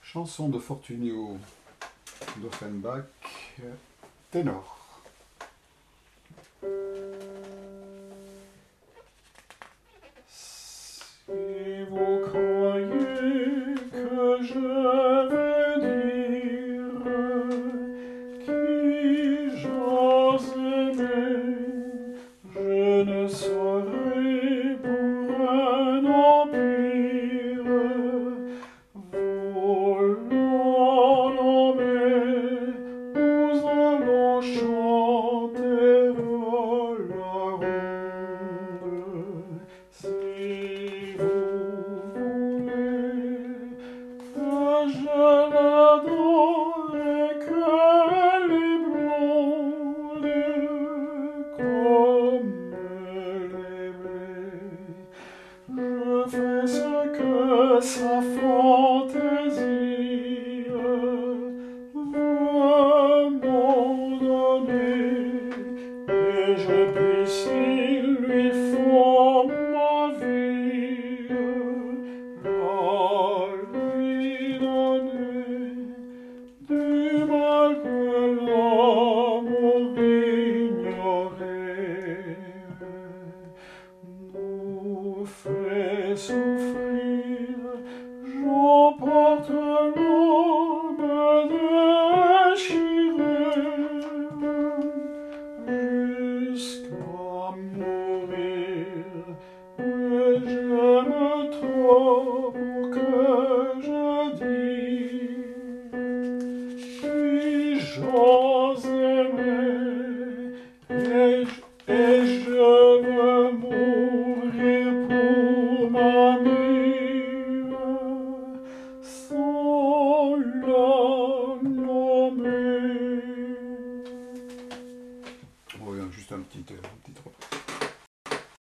Chanson de Fortunio d'Offenbach, ténor. Si vous croyez que je vais dire qui j'ose aimer, je ne saurais pour un empire volant nommer, nous allons chanter la ronde. Si vous voulez que je l'adore et qu'elle est blonde comme elle est belle, je fais ce que sa fantaisie veut m'en donner, et je puis s'il lui faut ma vie, la lui donner, du mal que l'amour ignoré nous fait souffrir. J'emporte l'âme déchirée jusqu'à mourir, mais j'aime trop pour que je dise puis j'ose aimer, et je veux mourir pour m'amie sans la nommer. On revient juste un petit